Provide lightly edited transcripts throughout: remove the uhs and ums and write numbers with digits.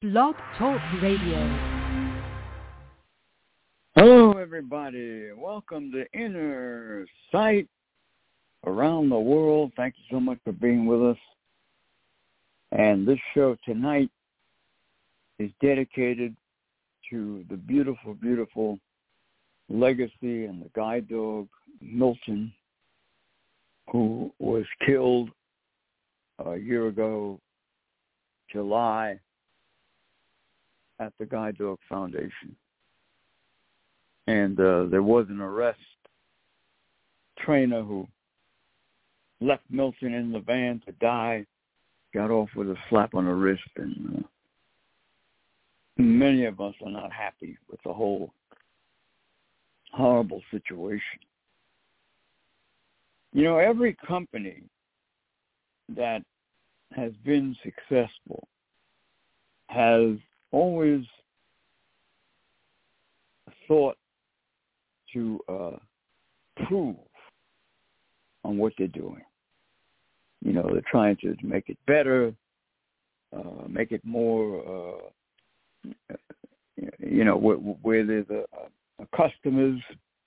Blog Talk Radio. Hello, everybody. Welcome to Inner Sight around the world. Thank you so much for being with us. And this show tonight is dedicated to the beautiful, beautiful legacy and the guide dog, Milton, who was killed a year ago, July, at the Guide Dog Foundation. And there was an arrest trainer who left Milton in the van to die, got off with a slap on the wrist, and many of us are not happy with the whole horrible situation. You know, every company that has been successful has always thought to prove on what they're doing. You know, they're trying to make it better, make it more, where there's a customers,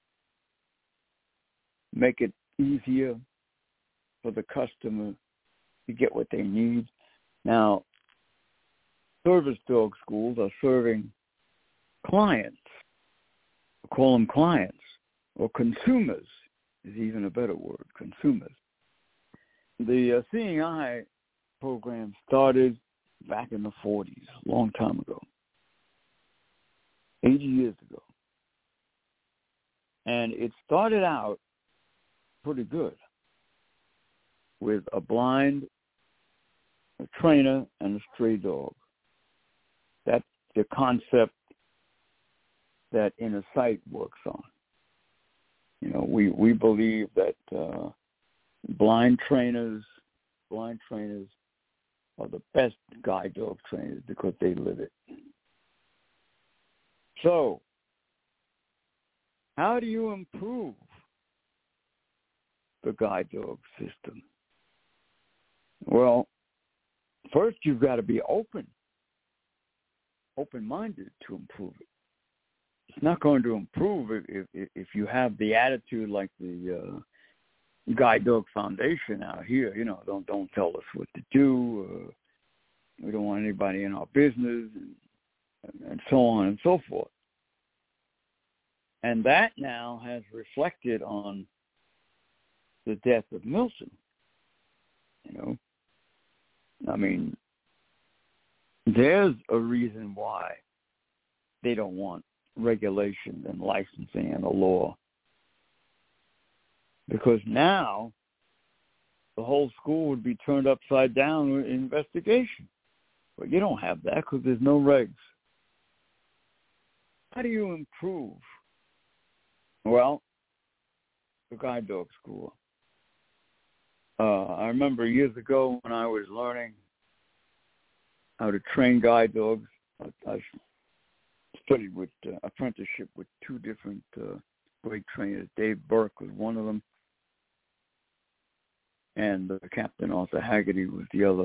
make it easier for the customer to get what they need. Now, service dog schools are serving clients. We call them clients, or consumers is even a better word, consumers. The Seeing Eye program started back in the 40s, a long time ago, 80 years ago. And it started out pretty good with a blind, a trainer, and a stray dog. That's the concept that Inner Sight works on. You know, we believe that blind trainers are the best guide dog trainers because they live it. So, how do you improve the guide dog system? Well, first you've got to be open-minded to improve it. It's not going to improve if you have the attitude like the Guide Dog Foundation out here. You know, don't tell us what to do. We don't want anybody in our business, and so on and so forth. And that now has reflected on the death of Milton. You know, I mean, there's a reason why they don't want regulation and licensing and a law. Because now the whole school would be turned upside down with investigation. But you don't have that because there's no regs. How do you improve? Well, the guide dog school. I remember years ago when I was learning how to train guide dogs, I studied with apprenticeship with two different great trainers. Dave Burke was one of them, and Captain Arthur Haggerty was the other.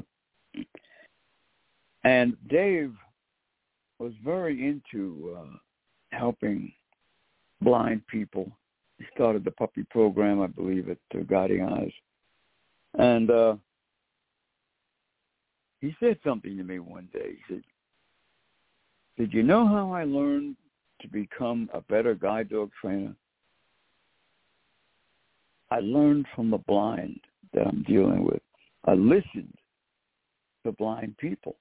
And Dave was very into helping blind people. He started the puppy program, I believe, at Guiding Eyes. And he said something to me one day. He said, "Did you know how I learned to become a better guide dog trainer? I learned from the blind that I'm dealing with. I listened to blind people.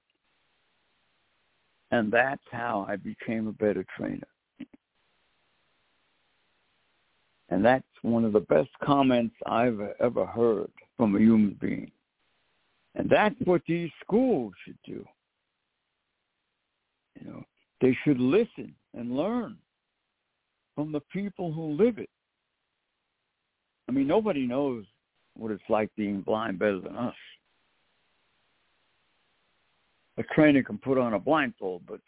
And that's how I became a better trainer." And that's one of the best comments I've ever heard from a human being. And that's what these schools should do. You know, they should listen and learn from the people who live it. I mean, nobody knows what it's like being blind better than us. A trainer can put on a blindfold, but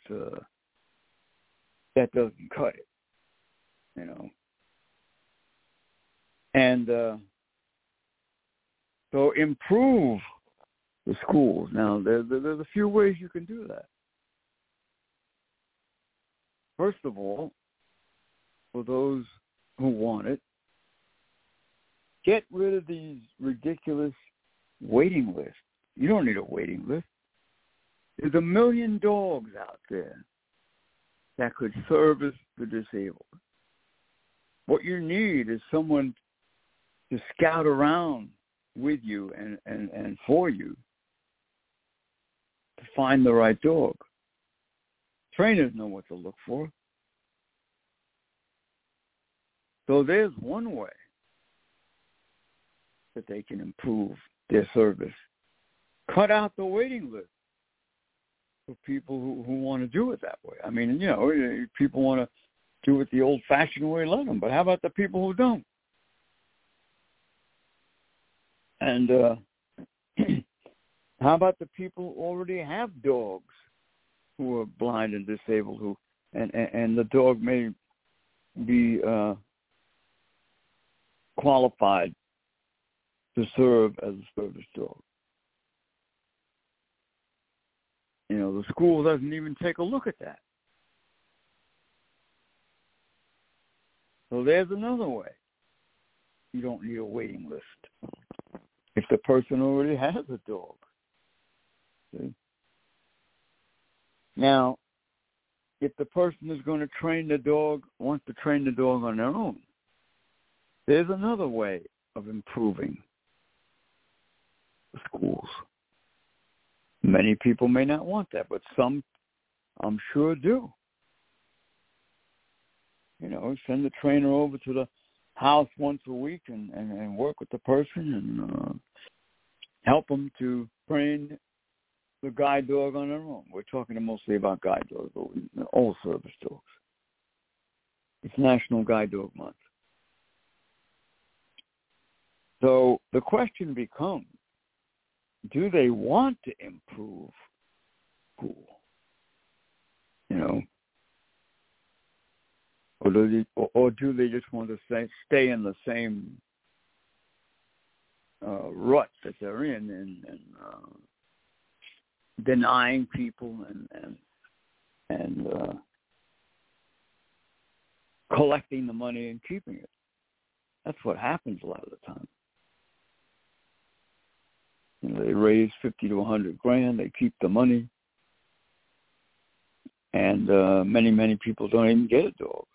that doesn't cut it, you know. And so improve the schools. Now, there's a few ways you can do that. first of all, for those who want it, get rid of these ridiculous waiting lists. You don't need a waiting list. There's 1 million dogs out there that could service the disabled. What you need is someone to scout around with you and for you to find the right dog. Trainers know what to look for. So there's one way that they can improve their service. Cut out the waiting list for people who want to do it that way. I mean, you know, people want to do it the old-fashioned way, let them. But how about the people who don't? And how about the people who already have dogs who are blind and disabled, who and the dog may be qualified to serve as a service dog? You know, the school doesn't even take a look at that. So there's another way. You don't need a waiting list if the person already has a dog. See? Now, if the person is going to train the dog, wants to train the dog on their own, there's another way of improving the schools. Many people may not want that, but some, I'm sure, do. You know, send the trainer over to the house once a week and work with the person and help them to train the guide dog on their own. We're talking mostly about guide dogs, all service dogs. It's National Guide Dog Month. So the question becomes, do they want to improve school? You know, or do they just want to stay in the same rut that they're in and denying people and collecting the money and keeping it? That's what happens a lot of the time. You know, they raise $50 to $100,000. They keep the money, and many people don't even get a dog.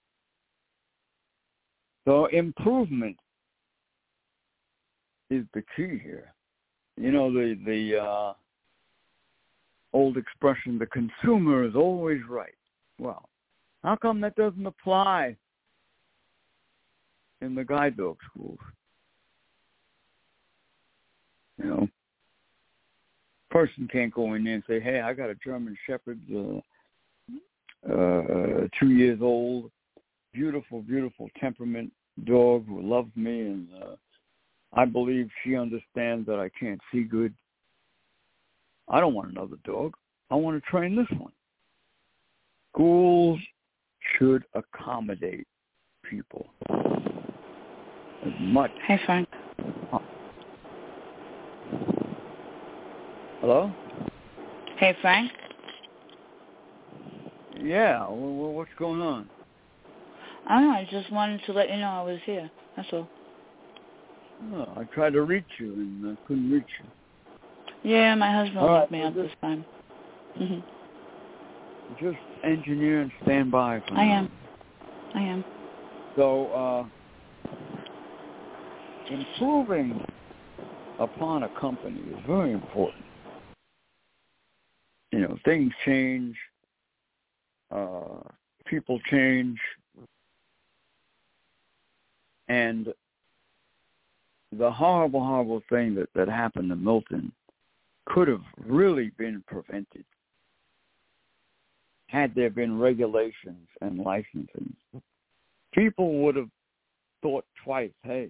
So improvement is the key here. You know, the old expression, the consumer is always right. Well, how come that doesn't apply in the guide dog schools? You know, person can't go in there and say, hey, I got a German Shepherd, 2 years old, beautiful temperament dog who loves me, and I believe she understands that I can't see good. I don't want another dog. I want to train this one. Schools should accommodate people as much. Hey, Frank. Hello? Hey, Frank? Yeah, what's going on? I don't know, I just wanted to let you know I was here. That's all. Oh, I tried to reach you and couldn't reach you. Yeah, my husband woke me up this time. Mm-hmm. Just engineer and stand by for now. I am. So, improving upon a company is very important. You know, things change, people change, and the horrible thing that happened to Milton could have really been prevented had there been regulations and licensing. People would have thought twice, hey,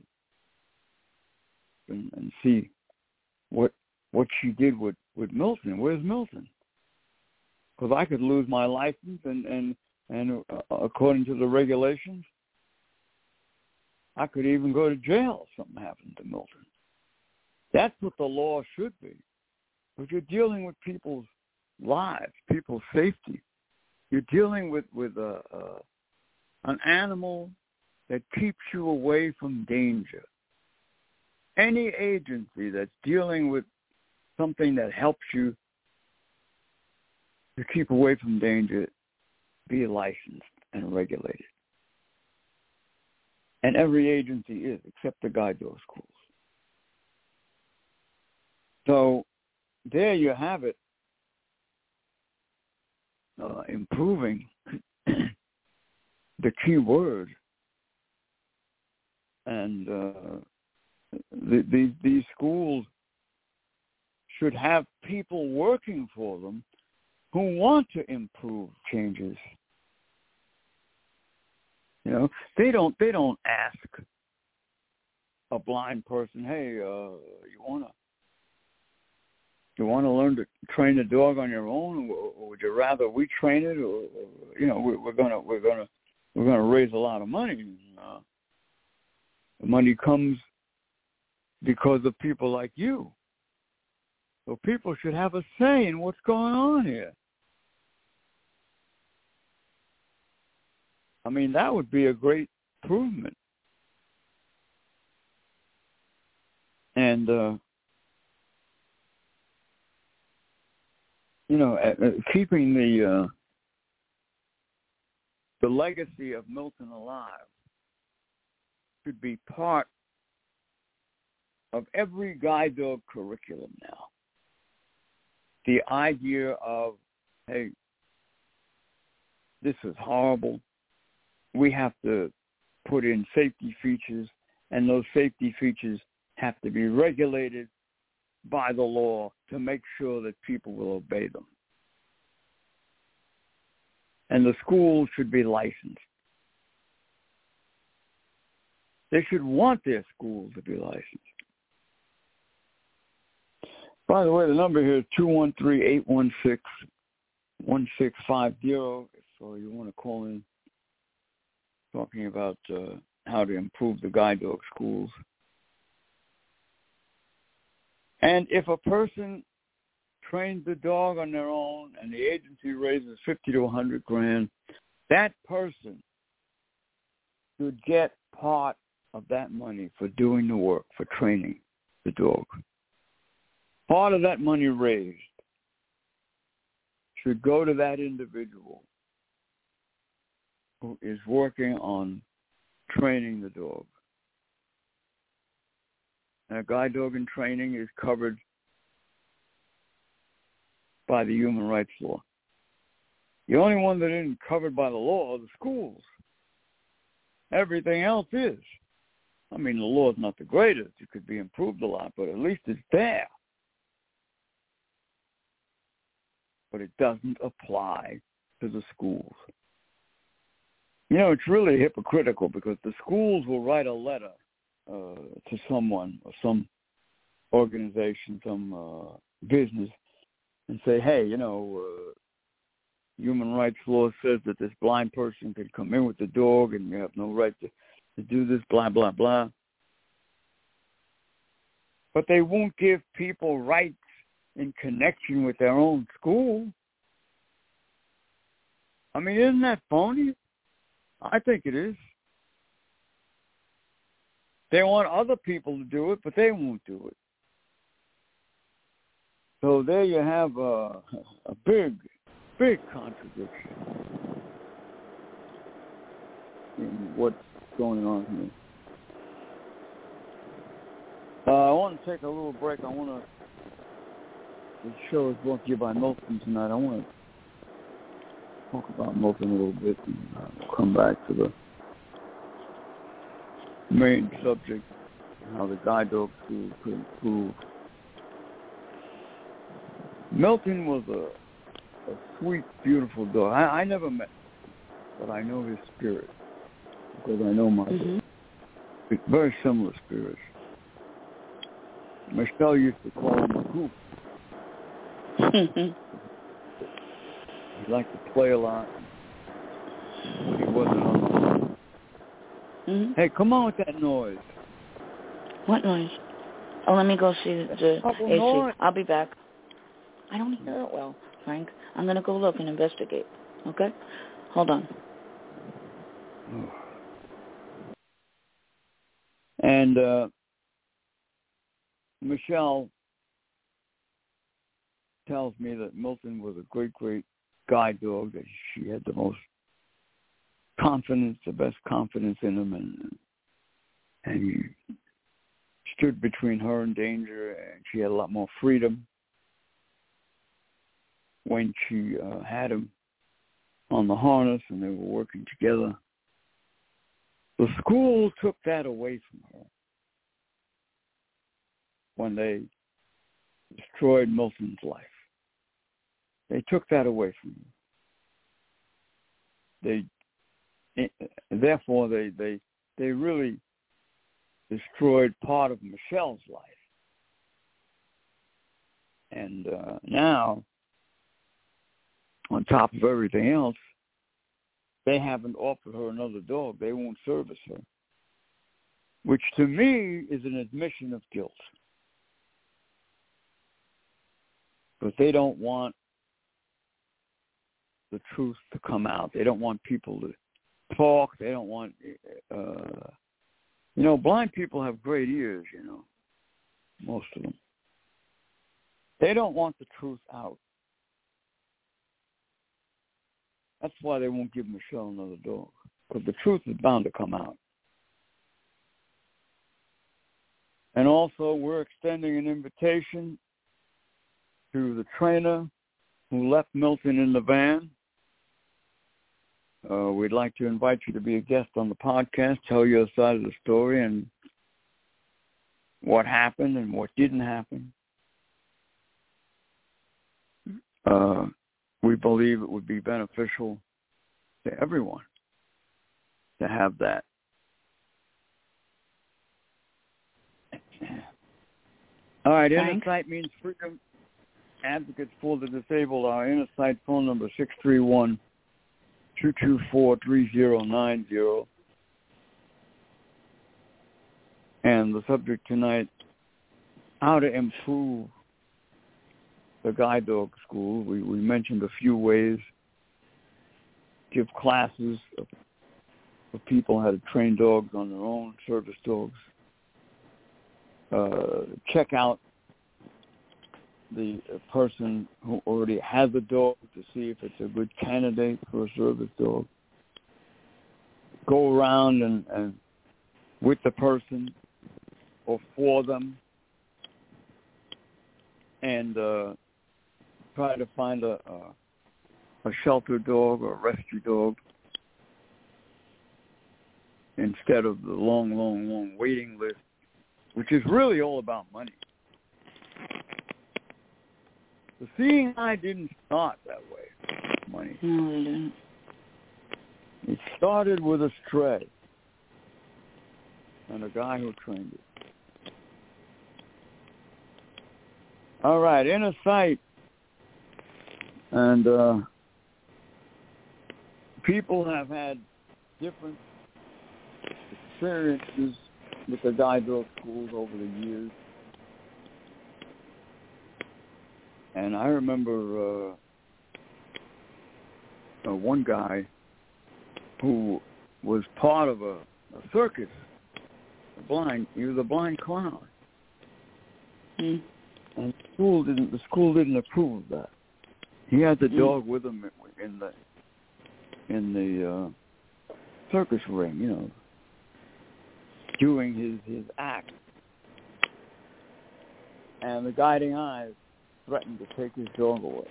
and see what she did with Milton. Where's Milton? Because I could lose my license, and according to the regulations, I could even go to jail if something happened to Milton. That's what the law should be. But you're dealing with people's lives, people's safety. You're dealing with an animal that keeps you away from danger. Any agency that's dealing with something that helps you to keep away from danger, be licensed and regulated. And every agency is, except the guide dog schools. So there you have it, improving the key word. And these schools should have people working for them who want to improve changes. You know, they don't ask a blind person, hey, you wanna learn to train a dog on your own, or would you rather we train it, or you know, we're gonna raise a lot of money. The money comes because of people like you. So people should have a say in what's going on here. I mean, that would be a great improvement. And, you know, keeping the legacy of Milton alive should be part of every guide dog curriculum now. The idea of, hey, this is horrible. We have to put in safety features, and those safety features have to be regulated by the law to make sure that people will obey them. And the schools should be licensed. They should want their schools to be licensed. By the way, the number here is 213-816-1650. So you want to call in talking about how to improve the guide dog schools. And if a person trains the dog on their own and the agency raises $50 to $100,000, that person should get part of that money for doing the work, for training the dog. Part of that money raised should go to that individual who is working on training the dog. And guide dog in training is covered by the human rights law. The only one that isn't covered by the law are the schools. Everything else is. I mean, the law is not the greatest. It could be improved a lot, but at least it's there. But it doesn't apply to the schools. You know, it's really hypocritical because the schools will write a letter to someone or some organization, some business, and say, hey, you know, human rights law says that this blind person can come in with the dog and you have no right to do this, blah, blah, blah. But they won't give people rights in connection with their own school. I mean, isn't that phony? I think it is. They want other people to do it, but they won't do it. So there you have a big, big contradiction in what's going on here. I want to take a little break. The show is brought to you by Milton tonight. I want to talk about Milton a little bit and we'll come back to the main subject, how the guide dog school could improve. Milton was a sweet, beautiful dog. I never met him, but I know his spirit because I know my dog. It's very similar spirits. Michelle used to call him a coop. He liked to play a lot. He wasn't on the line. Mm-hmm. Hey, come on with that noise. What noise? Oh, let me go see the AC. Noise. I'll be back. I don't hear it well, Frank. I'm going to go look and investigate. Okay? Hold on. And Michelle tells me that Milton was a great, great guide dog, that she had the most confidence, the best confidence in him, and he stood between her and danger, and she had a lot more freedom when she had him on the harness and they were working together. The school took that away from her when they destroyed Milton's life. They took that away from him. Therefore, they really destroyed part of Michelle's life. And now, on top of everything else, they haven't offered her another dog. They won't service her, which to me is an admission of guilt. But they don't want the truth to come out. They don't want people to talk. They don't want, blind people have great ears, most of them. They don't want the truth out. That's why they won't give Michelle another dog, because the truth is bound to come out. And also, we're extending an invitation to the trainer who left Milton in the van. We'd like to invite you to be a guest on the podcast, tell your side of the story and what happened and what didn't happen. We believe it would be beneficial to everyone to have that. All right, Inner Sight means freedom. Advocates for the disabled. Our Inner Sight phone number 631-224-3090. And the subject tonight, how to improve the guide dog school. We mentioned a few ways. Give classes for people how to train dogs on their own, service dogs. Check out the person who already has a dog to see if it's a good candidate for a service dog. Go around and with the person or for them and try to find a shelter dog or a rescue dog instead of the long waiting list, which is really all about money. The Seeing Eye didn't start that way, money. No, it didn't. It started with a stray and a guy who trained it. All right, Inner Sight. And people have had different experiences with the guide dog schools over the years. And I remember one guy who was part of a circus, he was a blind clown. Mm. And the school didn't approve of that. He had the dog with him in the circus ring, doing his act. And the guiding eyes threatened to take his dog away.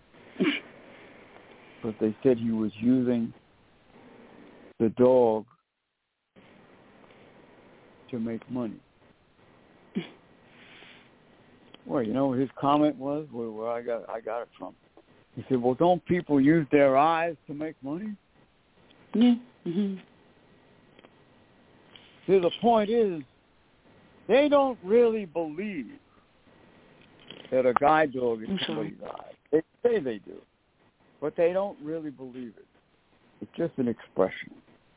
But they said he was using the dog to make money. Well, what his comment was, where I got it from. He said, well, don't people use their eyes to make money? Yeah. Mm-hmm. See, the point is, they don't really believe that a guide dog is somebody's eye. They say they do, but they don't really believe it. It's just an expression.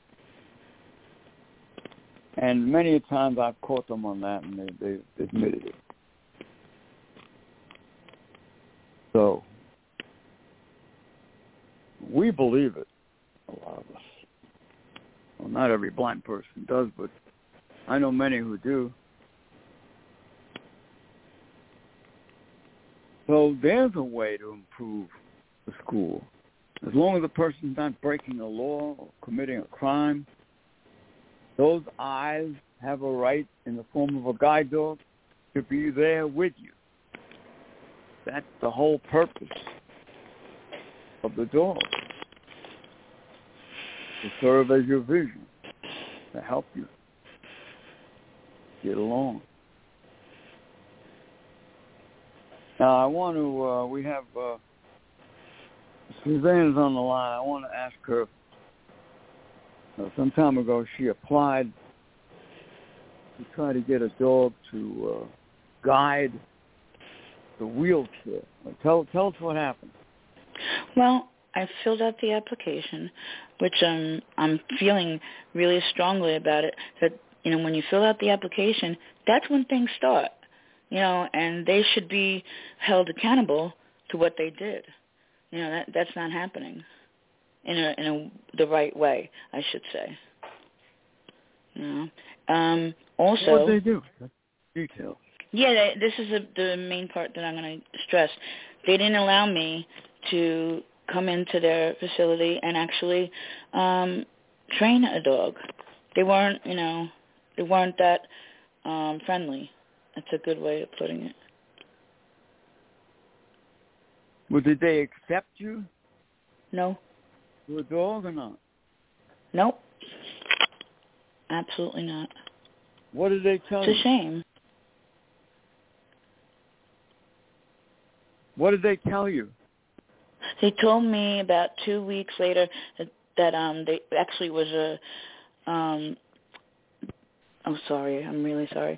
And many times I've caught them on that, and they've admitted it. So We believe it, a lot of us. Well, not every blind person does, but I know many who do. So there's a way to improve the school. As long as the person's not breaking a law or committing a crime, those eyes have a right in the form of a guide dog to be there with you. That's the whole purpose of the dog, to serve as your vision, to help you get along. Now, I want to, we have Suzanne's on the line. I want to ask her, some time ago she applied to try to get a dog to guide the wheelchair. Tell us what happened. Well, I filled out the application, which I'm feeling really strongly about it, that, when you fill out the application, that's when things start, and they should be held accountable to what they did. That's not happening in the right way, I should say. Also, what did they do? Details. Yeah, this is the main part that I'm going to stress. They didn't allow me to come into their facility and actually train a dog. They weren't, they weren't that friendly. That's a good way of putting it. Well, did they accept you? No. To a dog or not? Nope. Absolutely not. What did they tell you? It's a shame. What did they tell you? They told me about 2 weeks later that they actually was a oh, sorry, I'm really sorry.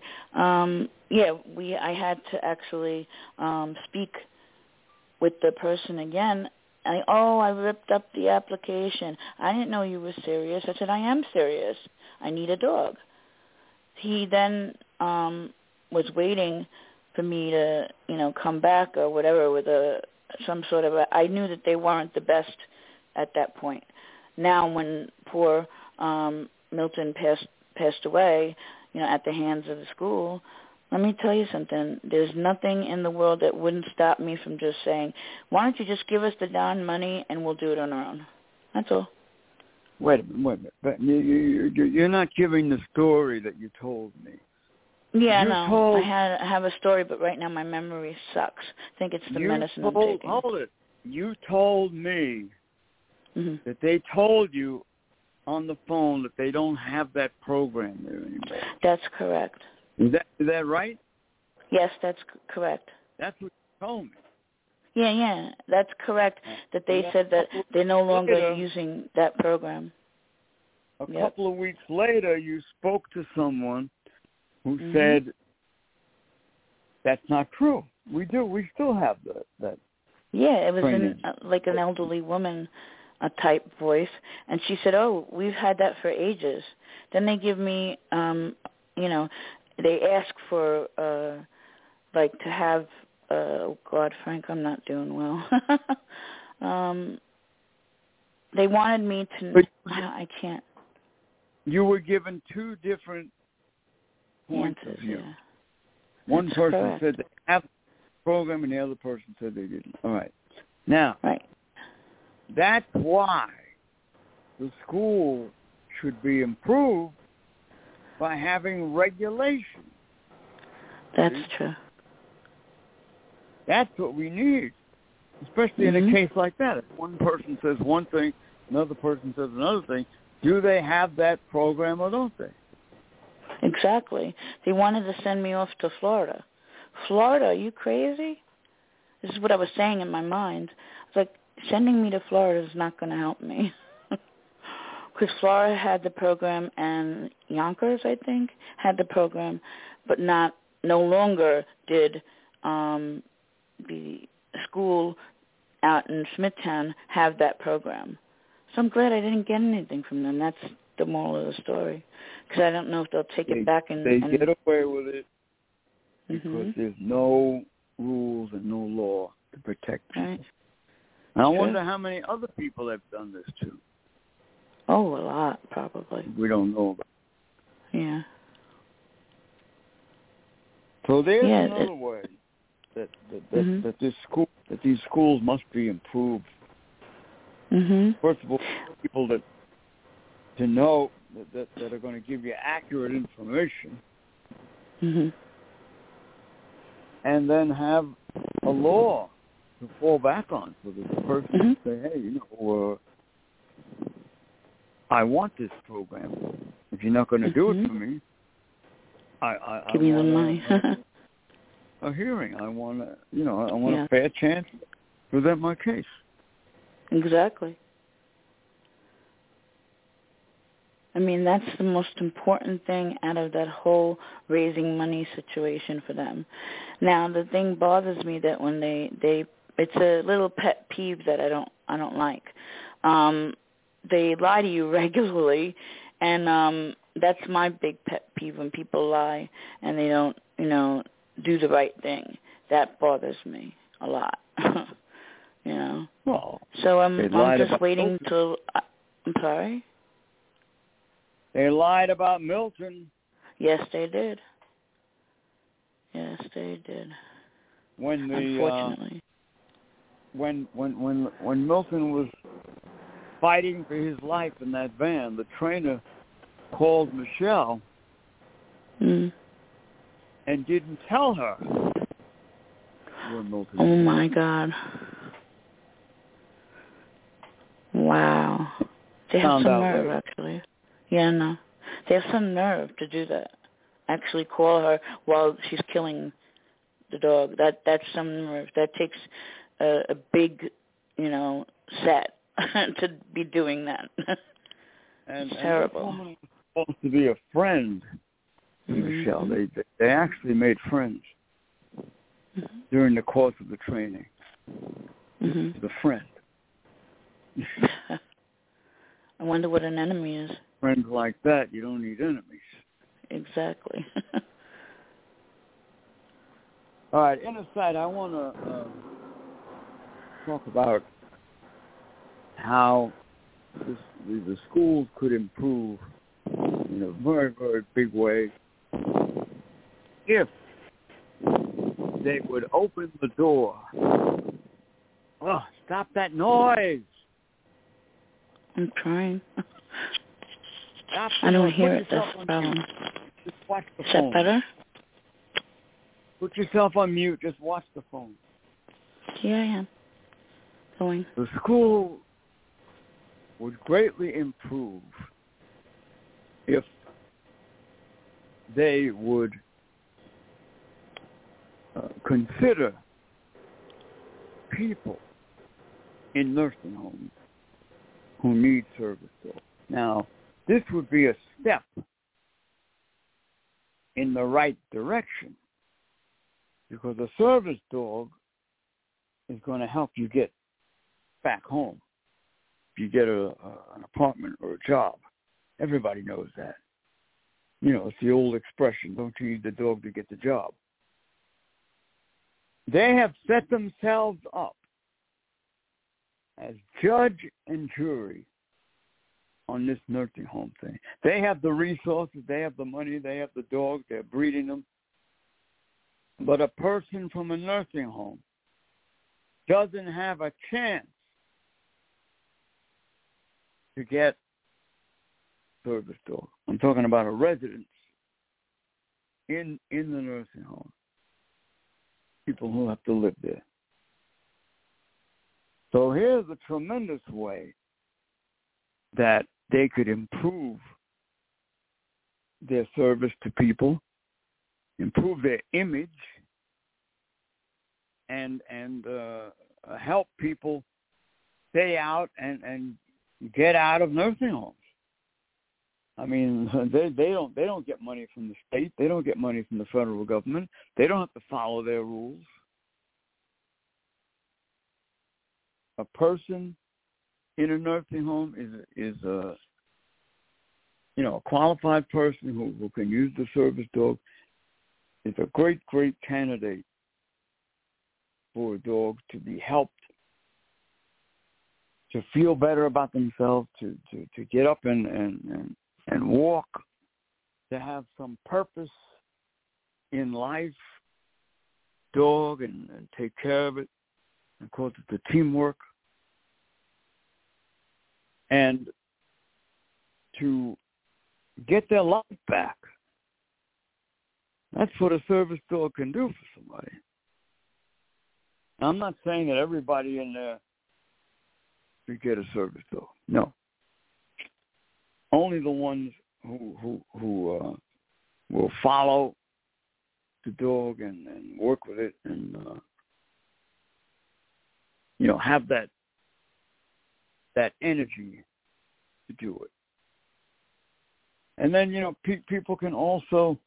I had to actually speak with the person again. I ripped up the application. I didn't know you were serious. I said, I am serious. I need a dog. He then was waiting for me to, come back or whatever with some sort of I knew that they weren't the best at that point. Now when poor Milton passed away, at the hands of the school, let me tell you something. There's nothing in the world that wouldn't stop me from just saying, why don't you just give us the darn money and we'll do it on our own. That's all. Wait a minute. But you're not giving the story that you told me. Yeah, no. I have a story, but right now my memory sucks. I think it's the medicine I'm taking. Hold it. You told me that they told you on the phone that they don't have that program there anymore. That's correct. Is that right? Yes, that's correct. That's what you told me. Yeah, that's correct. That they said that they're no longer using that program. A couple of weeks later, you spoke to someone who said that's not true. We still have that. Yeah, it was like an elderly woman, a type voice, and she said, "Oh, we've had that for ages." Then they give me, they ask for to have. Oh God, Frank, I'm not doing well. They wanted me to. I can't. You were given two different points of view. Yeah. One person said they have the program, and the other person said they didn't. All right. Now, that's why the school should be improved by having regulation. That's true. That's what we need, especially in a case like that. If one person says one thing, another person says another thing, do they have that program or don't they? Exactly. They wanted to send me off to Florida. Florida, are you crazy? This is what I was saying in my mind. It's like, sending me to Florida is not going to help me. Because Florida had the program, and Yonkers, I think, had the program, but no longer did the school out in Smithtown have that program. So I'm glad I didn't get anything from them. That's the moral of the story. Because I don't know if they'll take it back. They get away with it because there's no rules and no law to protect people. Right. I wonder how many other people have done this too. Oh, a lot, probably. We don't know about. Yeah. So there's another way that these schools must be improved. First of all, people to know that are going to give you accurate information, and then have a law to fall back on, so that the person can say, hey, I want this program. If you're not going to do it for me, I give me the money. A hearing. I want a fair chance to present my case. Exactly. I mean, that's the most important thing out of that whole raising money situation for them. Now, the thing bothers me that when they it's a little pet peeve that I don't like. They lie to you regularly, and that's my big pet peeve, when people lie and they don't, do the right thing. That bothers me a lot. Well, so I'm just waiting till. I'm sorry. They lied about Milton. Yes, they did. Yes, they did. Unfortunately. When Milton was fighting for his life in that van, the trainer called Michelle and didn't tell her where Milton was. Oh, my God. Wow. They have some nerve, actually. Yeah, no. They have some nerve to do that. Actually call her while she's killing the dog. That's some nerve. That takes a big, set to be doing that. And terrible. This woman was supposed to be a friend to Michelle. They actually made friends during the course of the training. The friend. I wonder what an enemy is. Friends like that, you don't need enemies. Exactly. All right, Inner Sight, I want to talk about how the schools could improve in a very, very big way if they would open the door. Oh, stop that noise. I'm trying. Stop I don't hear it. That's the problem. Just watch the phone. Is that better? Put yourself on mute. Just watch the phone. Yeah, I am. Going. The school would greatly improve if they would consider people in nursing homes who need service dogs. Now, this would be a step in the right direction, because a service dog is going to help you get back home if you get an apartment or a job. Everybody knows that. It's the old expression, don't you need the dog to get the job? They have set themselves up as judge and jury on this nursing home thing. They have the resources, they have the money, they have the dogs, they're breeding them. But a person from a nursing home doesn't have a chance to get service dog. I'm talking about a residence in the nursing home. People who have to live there. So here's a tremendous way that they could improve their service to people, improve their image, and help people stay out and get out of nursing homes. I mean, they don't get money from the state. They don't get money from the federal government. They don't have to follow their rules. A person in a nursing home is a qualified person who can use the service dog. Is a great candidate for a dog to be helped to feel better about themselves, to get up and walk, to have some purpose in life, dog, and take care of it. Of course, it's the teamwork. And to get their life back. That's what a service dog can do for somebody. Now, I'm not saying that everybody in there should get a service dog. No. Only the ones who will follow the dog and work with it and have that energy to do it. And then people can also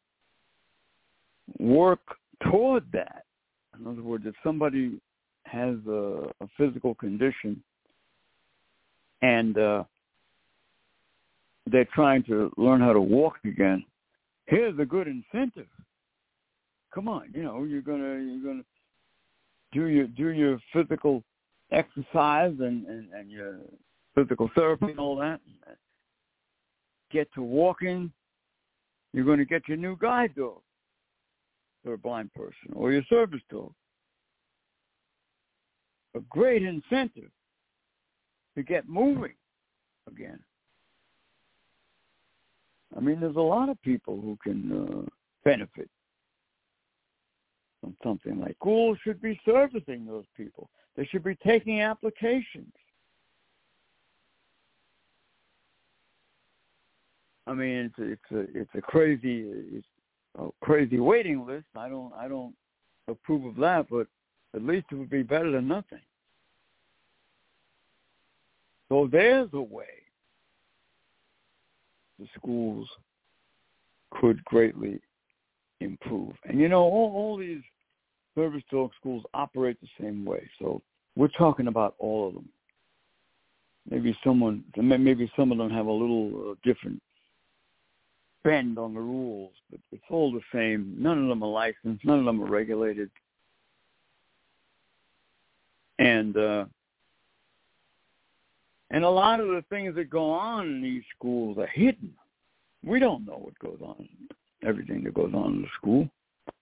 work toward that. In other words, if somebody has a physical condition and they're trying to learn how to walk again, here's a good incentive. Come on, you're gonna do your physical exercise and your physical therapy and all that. Get to walking. You're going to get your new guide dog for a blind person or your service dog. A great incentive to get moving again. I mean, there's a lot of people who can benefit from something like schools should be servicing those people. They should be taking applications. I mean, it's a crazy waiting list. I don't approve of that, but at least it would be better than nothing. So there's a way the schools could greatly improve. And all these service dog schools operate the same way. So we're talking about all of them. Maybe some of them have a little different bend on the rules, but it's all the same. None of them are licensed. None of them are regulated. And a lot of the things that go on in these schools are hidden. We don't know what goes on, everything that goes on in the school.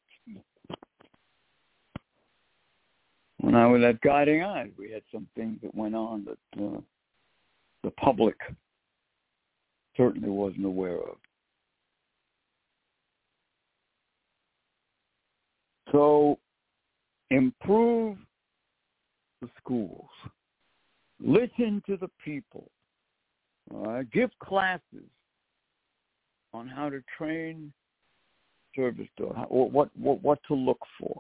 When I was at Guiding Eyes, we had some things that went on that the public certainly wasn't aware of. So improve the schools. Listen to the people. Give classes on how to train service dog, what to look for,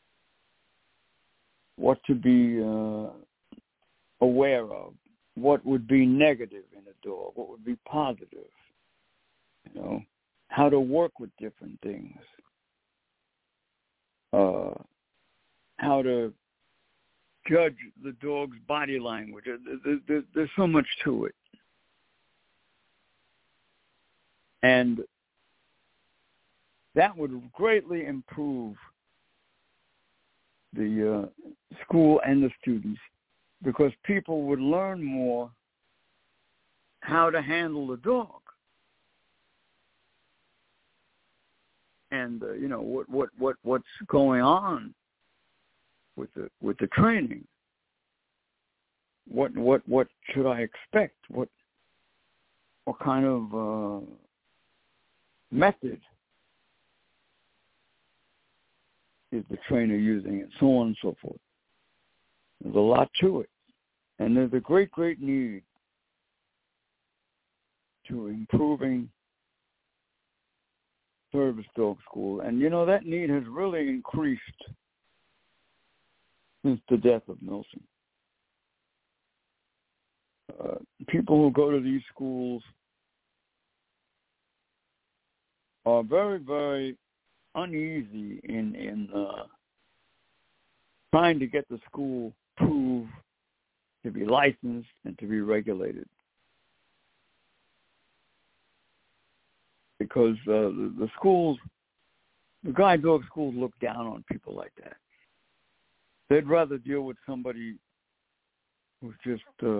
what to be aware of, what would be negative in a dog, what would be positive, how to work with different things, how to judge the dog's body language. There's so much to it. And that would greatly improve the school and the students, because people would learn more how to handle the dog. And what's going on with the training? What should I expect? What kind of method is the trainer using, and so on and so forth. There's a lot to it, and there's a great need to improving service dog school, and that need has really increased since the death of Milson. People who go to these schools are very, very uneasy in trying to get the school proved to be licensed and to be regulated, because the schools, the guide dog schools, look down on people like that. They'd rather deal with somebody who's just,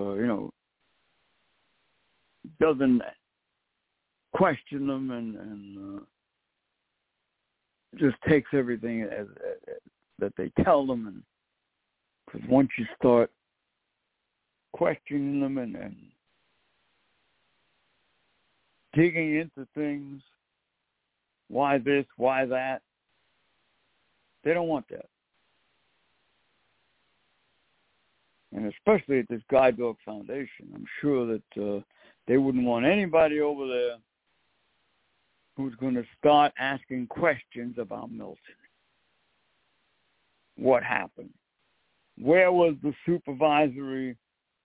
doesn't question them and just takes everything as that they tell them. And because once you start questioning them and digging into things, why this, why that, they don't want that. And especially at this Guide Dog Foundation, I'm sure that they wouldn't want anybody over there who's going to start asking questions about Milton. What happened? Where was the supervisory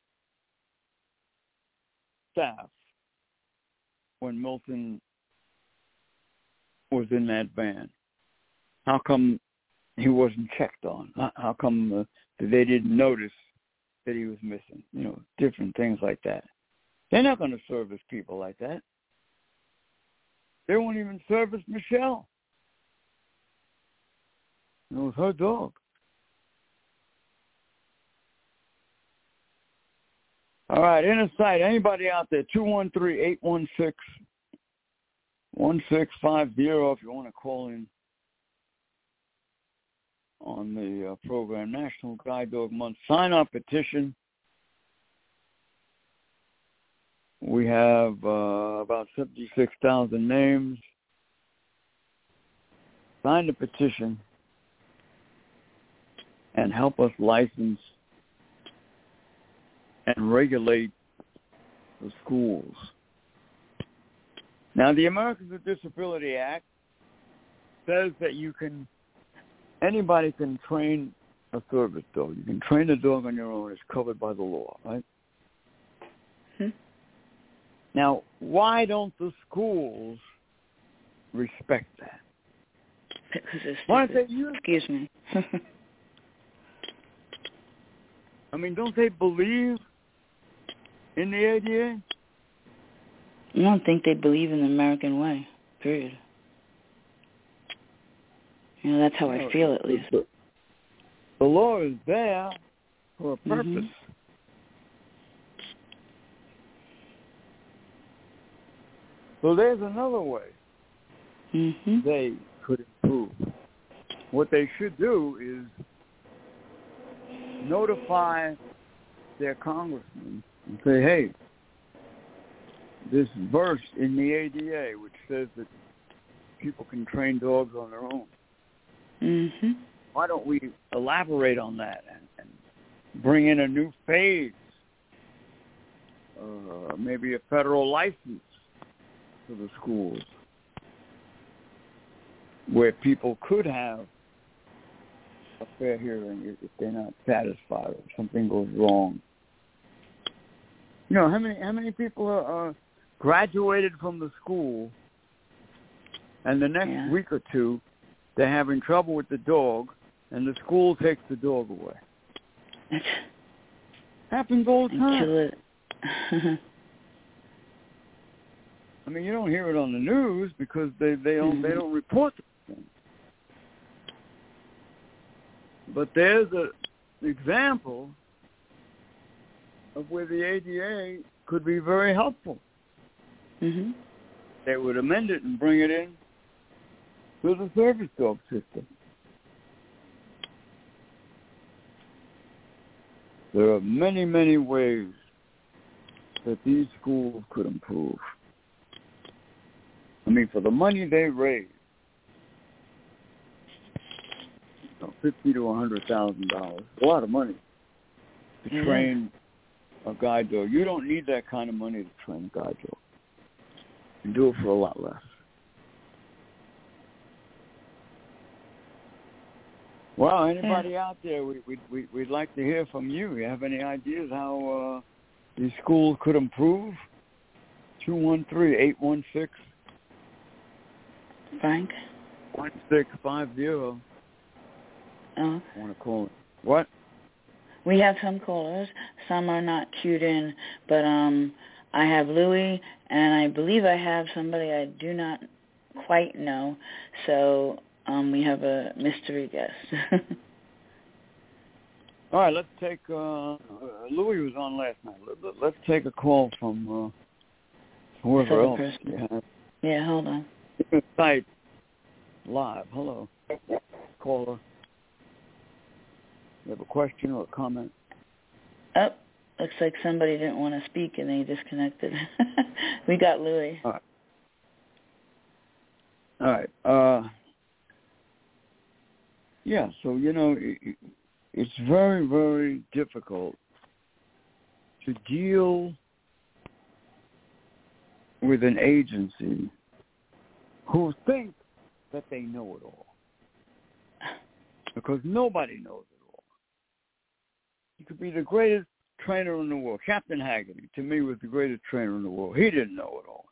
staff when Milton was in that van? How come he wasn't checked on? How come they didn't notice that he was missing? Different things like that. They're not going to service people like that. They won't even service Michelle. It was her dog. All right, Inner Sight. Anybody out there? 213-816-1650 if you want to call in on the program. National Guide Dog Month sign-up petition. We have about 76,000 names. Sign the petition and help us license and regulate the schools. Now, the Americans with Disability Act says that anybody can train a service dog. You can train a dog on your own. It's covered by the law, right? Now, why don't the schools respect that? Because it's why don't they use? Excuse me. I mean, don't they believe in the ADA? I don't think they believe in the American way, period. That's how I feel, at least. The law is there for a purpose. Mm-hmm. So there's another way they could improve. What they should do is notify their congressman and say, hey, this verse in the ADA which says that people can train dogs on their own. Mm-hmm. Why don't we elaborate on that and bring in a new phase, maybe a federal license to the schools where people could have a fair hearing if they're not satisfied or something goes wrong. How many people are graduated from the school and the next week or two they're having trouble with the dog and the school takes the dog away? Happens all the time. I mean, you don't hear it on the news because they don't report the thing. But there's an example of where the ADA could be very helpful. Mm-hmm. They would amend it and bring it in to the service dog system. There are many, many ways that these schools could improve. I mean, for the money they raise, $50,000 to $100,000, a lot of money to train a guide dog. You don't need that kind of money to train a guide dog. You can do it for a lot less. Well, anybody out there, we'd like to hear from you. You have any ideas how these schools could improve? 213-816. Frank? 1650. Oh. I want to call it. What? We have some callers. Some are not queued in, but I have Louie, and I believe I have somebody I do not quite know. So we have a mystery guest. All right, let's take, Louis was on last night. Let's take a call from whoever else. Yeah, hold on. Site live. Hello. Caller. You have a question or a comment? Oh, looks like somebody didn't want to speak and they disconnected. We got Louis. All right. Yeah, so, it's very, very difficult to deal with an agency who thinks that they know it all. Because nobody knows it all. You could be the greatest trainer in the world. Captain Haggerty, to me, was the greatest trainer in the world. He didn't know it all.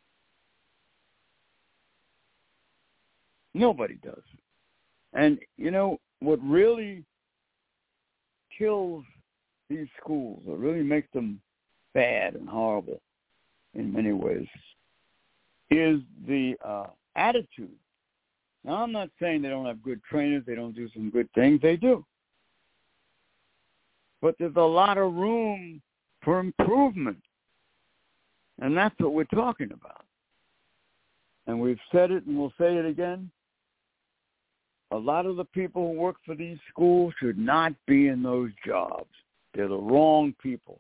Nobody does. And, what really kills these schools, what really makes them bad and horrible in many ways, is the attitude. Now, I'm not saying they don't have good trainers, they don't do some good things. They do. But there's a lot of room for improvement. And that's what we're talking about. And we've said it and we'll say it again. A lot of the people who work for these schools should not be in those jobs. They're the wrong people.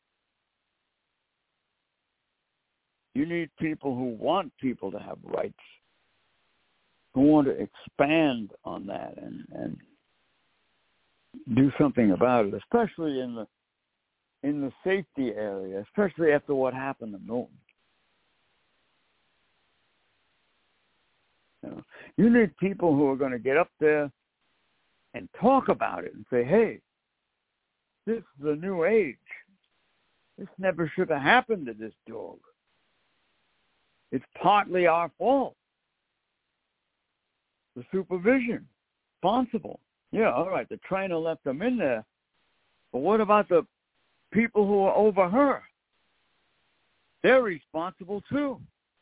You need people who want people to have rights, who want to expand on that and do something about it, especially in the safety area, especially after what happened to Milton. You need people who are going to get up there and talk about it and say, hey, this is the new age. This never should have happened to this dog. It's partly our fault. The supervision, responsible. Yeah, all right, the trainer left them in there. But what about the people who are over her? They're responsible too.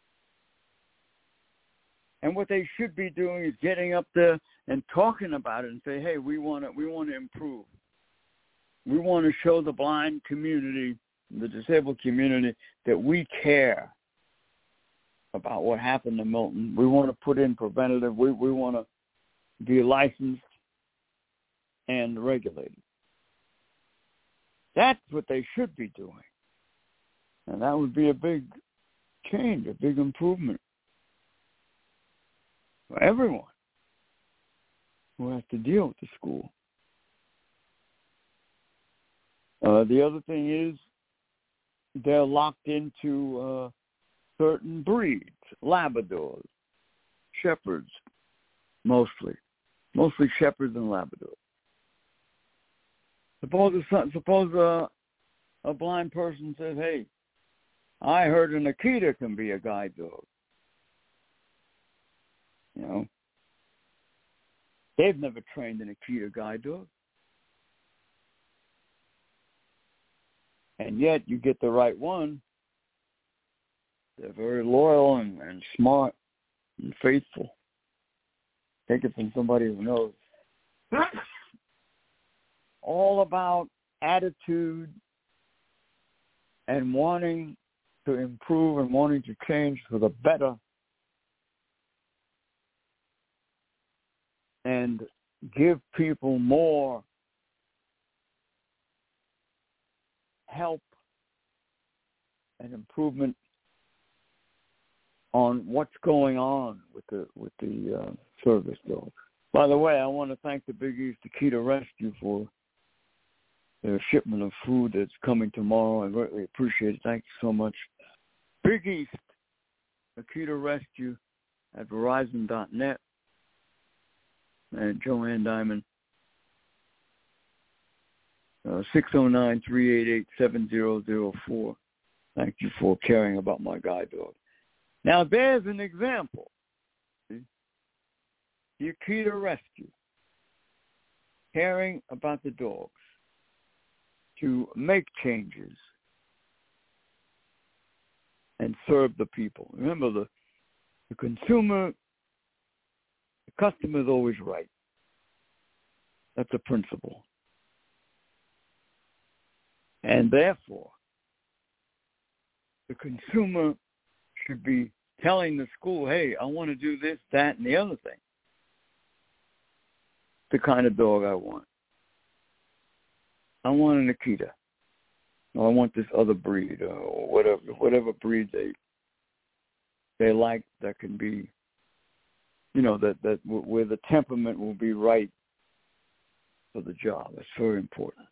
And what they should be doing is getting up there and talking about it and say, hey, we want to improve. We want to show the blind community, the disabled community, that we care about what happened to Milton. We want to put in preventative. We want to be licensed and regulated. That's what they should be doing. And that would be a big change, a big improvement for everyone who has to deal with the school. The other thing is they're locked into certain breeds, Labradors, Shepherds, mostly Shepherds and Labradors. Suppose a blind person says, hey, I heard an Akita can be a guide dog. They've never trained an Akita guide dog. And yet you get the right one. They're very loyal and smart and faithful. Take it from somebody who knows. All about attitude and wanting to improve and wanting to change for the better and give people more help and improvement on what's going on with the service dog. By the way, I want to thank the Big East Akita Rescue for their shipment of food that's coming tomorrow. I greatly appreciate it. Thank you so much. Big East Akita Rescue at Verizon.net and Joanne Diamond, 609-388-7004. Thank you for caring about my guide dog. Now, there's an example. See? The Akita Rescue, caring about the dogs, to make changes and serve the people. Remember, the consumer, the customer is always right. That's a principle. And therefore, the consumer should be telling the school, hey, I want to do this, that, and the other thing. The kind of dog I want. I want an Akita. Or I want this other breed, or whatever breed they like that can be, that where the temperament will be right for the job. That's very important.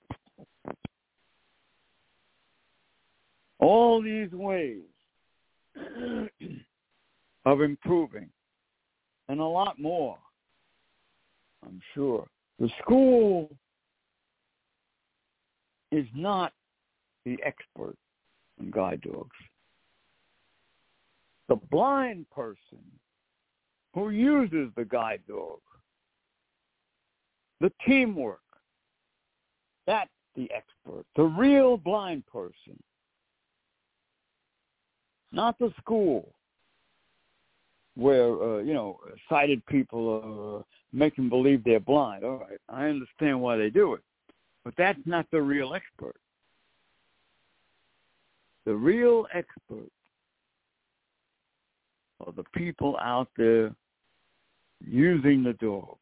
All these ways of improving, and a lot more, I'm sure. The school is not the expert in guide dogs. The blind person who uses the guide dog, the teamwork, that's the expert, the real blind person, not the school where, sighted people are making believe they're blind. All right, I understand why they do it, but that's not the real expert. The real expert are the people out there using the dogs.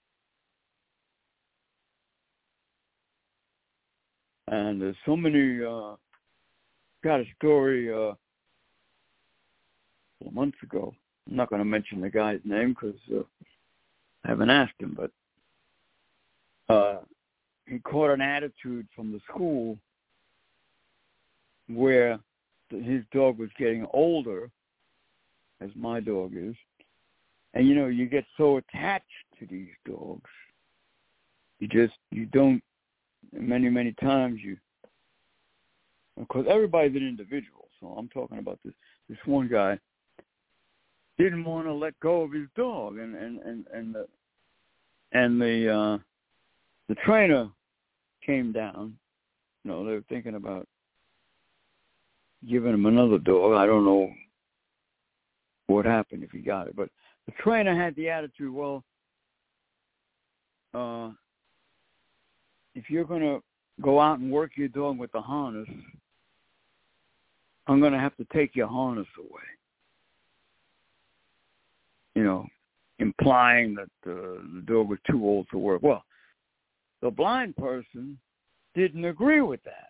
And there's so many, got a story a couple of months ago. I'm not going to mention the guy's name because I haven't asked him, but he caught an attitude from the school where his dog was getting older, as my dog is. And, you get so attached to these dogs. You don't, many times because everybody's an individual. So I'm talking about this one guy didn't want to let go of his dog. And the trainer came down. They were thinking about giving him another dog. I don't know what happened if he got it, but the trainer had the attitude, well, if you're going to go out and work your dog with the harness, I'm going to have to take your harness away. Implying that the dog was too old to work. Well, the blind person didn't agree with that.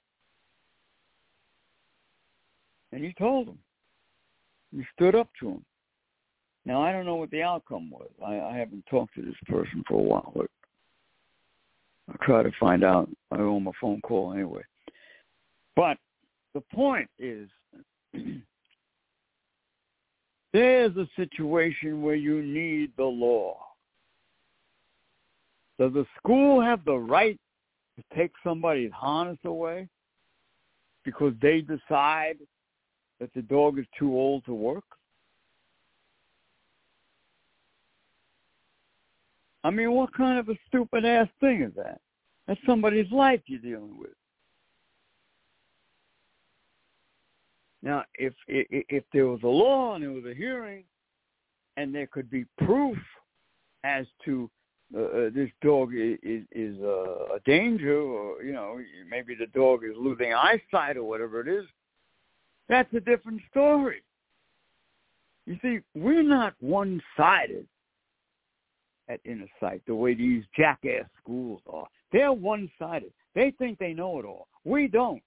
And he told him. He stood up to him. Now, I don't know what the outcome was. I haven't talked to this person for a while, but I'll try to find out. I owe him a phone call anyway. But the point is, there's a situation where you need the law. Does the school have the right to take somebody's harness away because they decide that the dog is too old to work? I mean, what kind of a stupid-ass thing is that? That's somebody's life you're dealing with. Now, if there was a law and there was a hearing and there could be proof as to this dog is a danger, or, maybe the dog is losing eyesight or whatever it is, that's a different story. You see, we're not one-sided at Inner Sight the way these jackass schools are. They're one-sided. They think they know it all. We don't.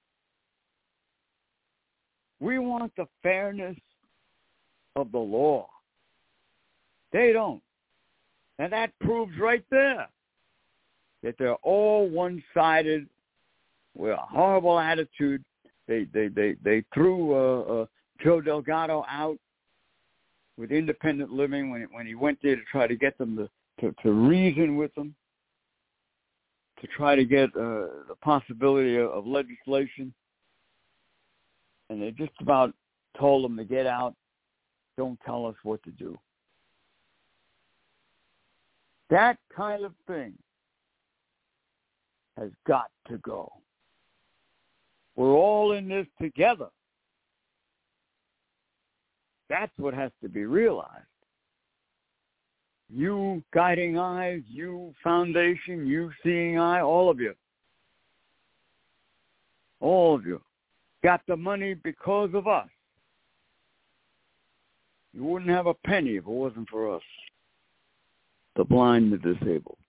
We want the fairness of the law. They don't. And that proves right there that they're all one-sided with a horrible attitude. They threw Joe Delgado out with independent living when he went there to try to get them to reason with them, to try to get the possibility of legislation. And they just about told him to get out. Don't tell us what to do. That kind of thing has got to go. We're all in this together. That's what has to be realized. You Guiding Eyes, you Foundation, you Seeing Eye, all of you. all of you, got the money because of us. You wouldn't have a penny if it wasn't for us, the blind and the disabled.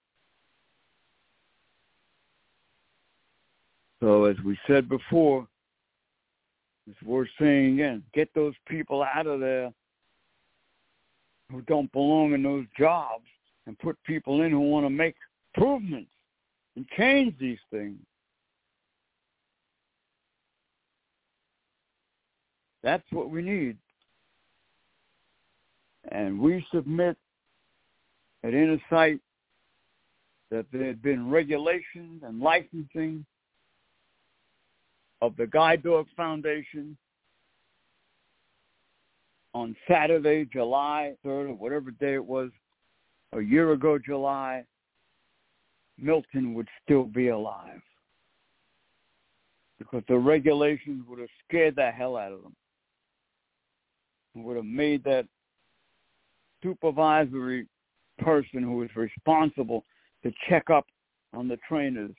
So as we said before, it's worth saying again, get those people out of there who don't belong in those jobs and put people in who want to make improvements and change these things. That's what we need. And we submit at Inner Sight that there had been regulations and licensing of the Guide Dog Foundation on Saturday, July 3rd, or whatever day it was, a year ago July, Milton would still be alive. Because the regulations would have scared the hell out of them. It would have made that supervisory person who was responsible to check up on the trainers.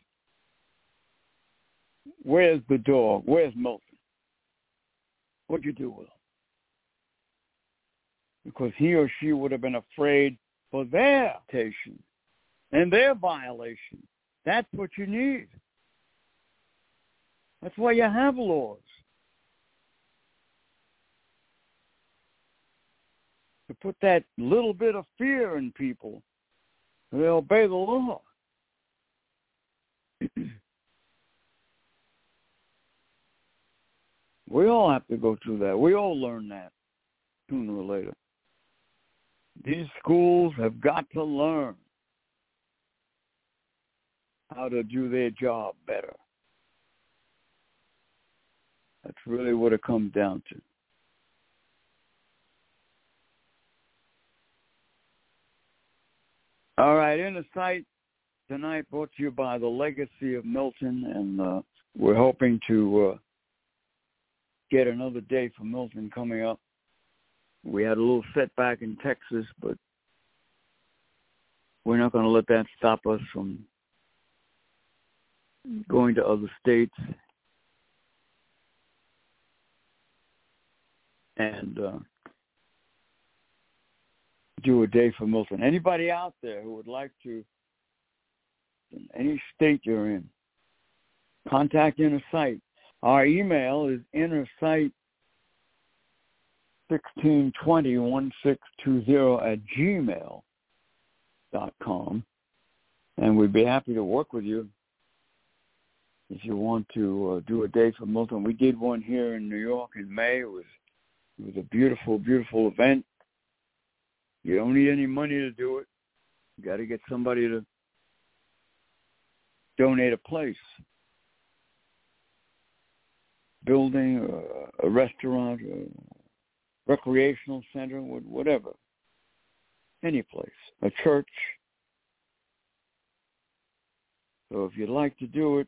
Where's the dog? Where's Milton? What'd you do with him? Because he or she would have been afraid for their station and their violation. That's what you need. That's why you have laws. To put that little bit of fear in people, they obey the law. We all have to go through that. We all learn that sooner or later. These schools have got to learn how to do their job better. That's really what it comes down to. All right, Inner Sight tonight brought to you by the Legacy of Milton, and we're hoping to get another day for Milton coming up. We had a little setback in Texas, but we're not going to let that stop us from going to other states and do a day for Milton. Anybody out there who would like to, in any state you're in, contact Inner Sight. Our email is innersight16201620@gmail.com, and we'd be happy to work with you if you want to do a day for Milton. We did one here in New York in May. It was a beautiful, beautiful event. You don't need any money to do it. You got to get somebody to donate a place, building, a restaurant, a recreational center, whatever, any place, a church. So if you'd like to do it,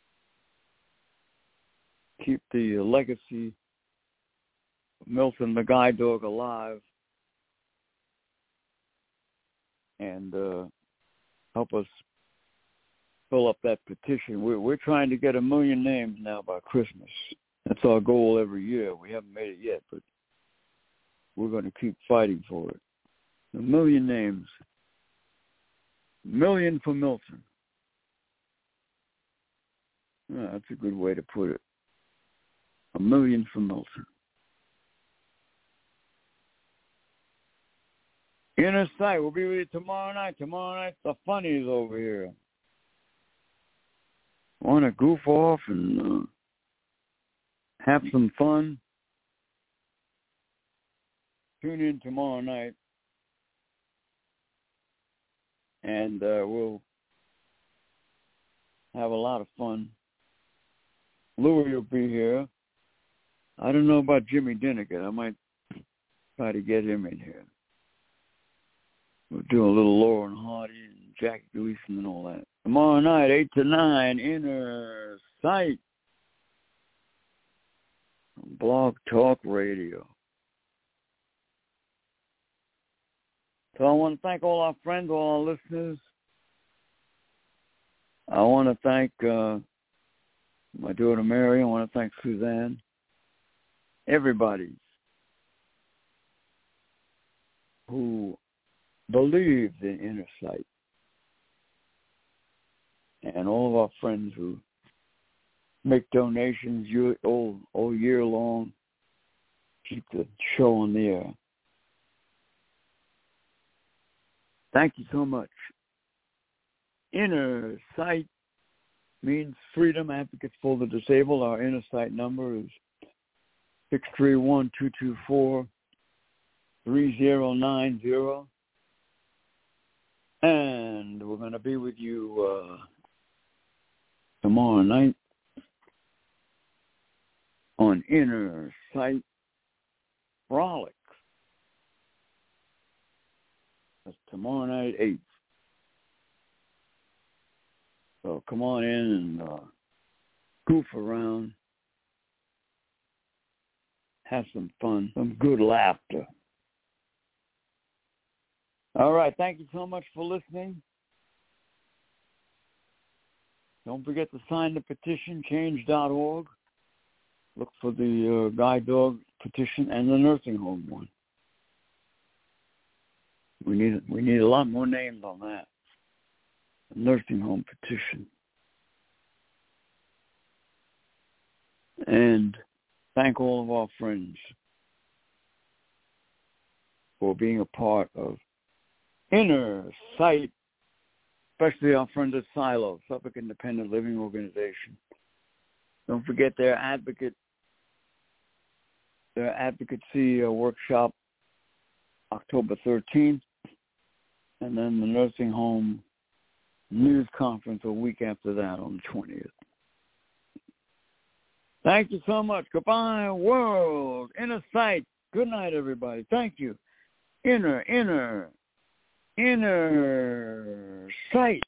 keep the legacy of Milton the Guide Dog alive, and help us fill up that petition. We're trying to get 1 million names now by Christmas. That's our goal every year. We haven't made it yet, but we're going to keep fighting for it. 1 million names. 1 million for Milton. Oh, that's a good way to put it. 1 million for Milton. Inner Sight, we'll be with you tomorrow night. Tomorrow night, the funnies over here. Want to goof off and have some fun? Tune in tomorrow night, and we'll have a lot of fun. Louis will be here. I don't know about Jimmy Dinnigan. I might try to get him in here. We'll do a little Lauren Hardy and Jackie Gleason and all that. Tomorrow night, 8 to 9, Inner Sight. Blog Talk Radio. So I want to thank all our friends, all our listeners. I want to thank my daughter Mary. I want to thank Suzanne. Everybody who believes in Inner Sight. And all of our friends who make donations all year long, keep the show on the air. Thank you so much. Inner Sight means Freedom Advocates for the Disabled. Our Inner Sight number is 631-224-3090. And we're going to be with you tomorrow night on Inner Sight Frolic. That's tomorrow night at 8. So come on in and goof around, have some fun, some good laughter. All right, thank you so much for listening. Don't forget to sign the petition, change.org. Look for the guide dog petition and the nursing home one. We need a lot more names on that. The nursing home petition. And thank all of our friends for being a part of Inner Sight, especially our friends at Silo, Suffolk Independent Living Organization. Don't forget their advocacy workshop October 13th, and then the nursing home news conference a week after that on the 20th. Thank you so much. Goodbye, world. Inner Sight. Good night, everybody. Thank you. Inner Sight.